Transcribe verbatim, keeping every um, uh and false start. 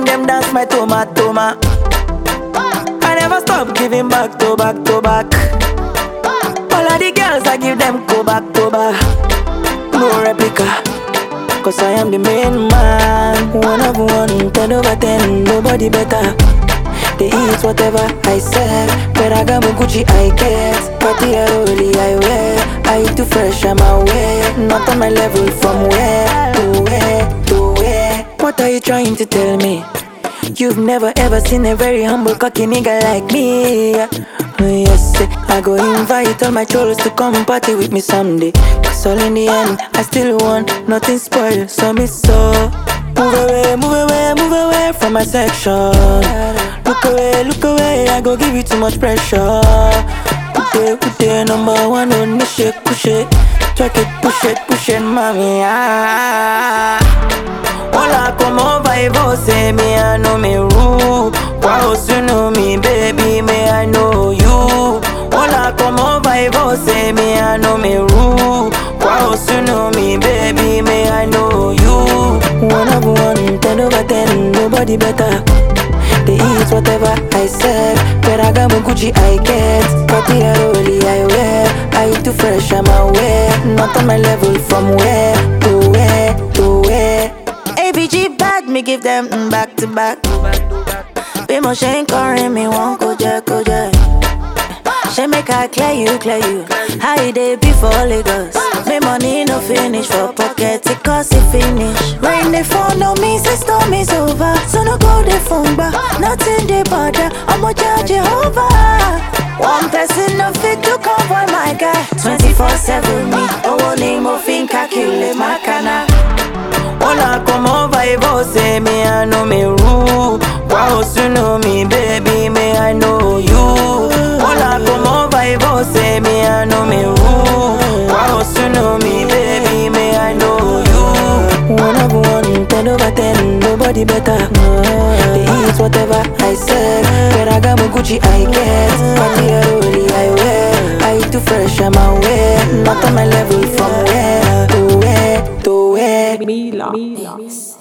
song them dance my toma toma. I never stop giving back to back to back. All of the girls I give them go back to back. No replica, cause I am the main man. One of one, ten over ten, nobody better. They eat whatever I serve. Ferragamo, Gucci I get. Party Rolly I wear. I too fresh, I'm aware. Not on my level, from where to where to where. What are you trying to tell me? You've never ever seen a very humble cocky nigga like me. Oh yes, I go invite all my trolls to come party with me someday. Cause all in the end, I still want nothing spoiled. So me so move away, move away, move away from my section. Look away, look away, I go give you too much pressure. Put it, put it, number one on the shake, push it. Twerk it, push it, push it, mommy, ah. Hola, como vai você, me I know me rule. Wow, you know me, baby, me I know you. Hola, como vai você, me I know me rule. Wow, you know me, baby, me I know you. One of one, ten over ten, nobody better. They eat whatever I serve. Ferragamo, Gucci I get. Party Rolly I wear. I too fresh, I'm aware. Not on my level, from where to where to where. A B G bad, me give them mm, back to back. Be more shame calling me one go jack go jack. She make I clear you, clear you. How you day before Lagos? Me money no finish for pocket, it cost it finish. Rain they fall, no me, say storm is over. So no go the phone back, nothing they bother. I'm a judge Jehovah. One person no fit to convoy my guy. twenty-four seven me, oh one name of fin calculate my cana. Hola, como vai você, me I know me rule. Wow, you know me, baby, me I know you. Hola, como vai você, me I know me rule. Wow, you know me, baby, me I know you. One of one, ten over ten, nobody better. They eat whatever I serve. Ferragamo, Gucci I get. Party Rolly I wear. I too fresh, I'm aware. Not on my level, from where to where to where. Mila. Mila.